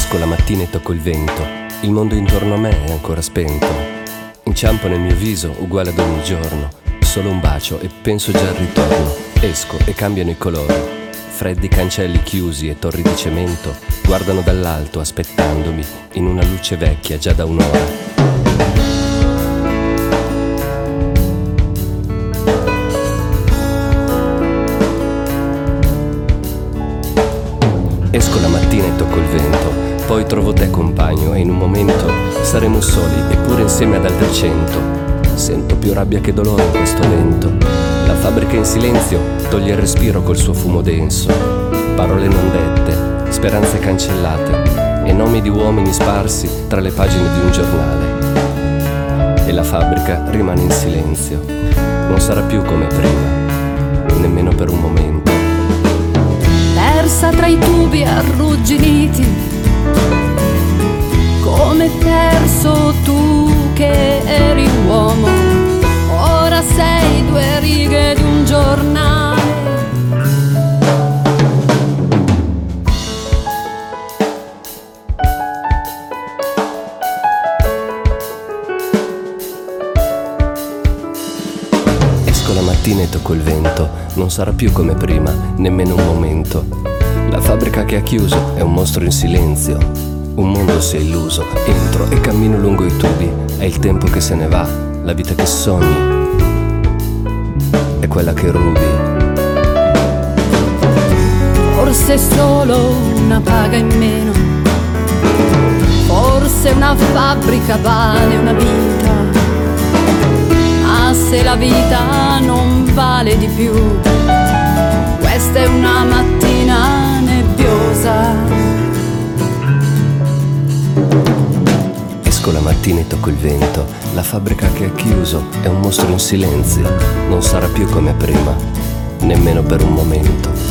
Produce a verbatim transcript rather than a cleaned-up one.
Esco la mattina e tocco il vento, il mondo intorno a me è ancora spento. Inciampo nel mio viso uguale ad ogni giorno, solo un bacio e penso già al ritorno. Esco e cambiano i colori, freddi cancelli chiusi e torri di cemento guardano dall'alto aspettandomi in una luce vecchia già da un'ora. Esco la mattina e tocco il vento, poi trovo te compagno e in un momento saremo soli eppure insieme ad altri cento. Sento più rabbia che dolore in questo vento. La fabbrica in silenzio toglie il respiro col suo fumo denso. Parole non dette, speranze cancellate e nomi di uomini sparsi tra le pagine di un giornale. E la fabbrica rimane in silenzio, non sarà più come prima, nemmeno per un momento. Persa tra i tubi arrugginiti, come perso tu che eri uomo, ora sei due righe di un giornale. Esco la mattina e tocco il vento, non sarà più come prima, nemmeno un momento. La fabbrica che ha chiuso è un mostro in silenzio, un mondo si è illuso. Entro e cammino lungo i tubi, è il tempo che se ne va, la vita che sogni è quella che rubi. Forse solo una paga in meno, forse una fabbrica vale una vita, ma se la vita non vale di più, questa è una mattina nebbiosa. Esco la mattina e tocco il vento, la fabbrica che ha chiuso è un mostro in silenzio, non sarà più come prima, nemmeno per un momento.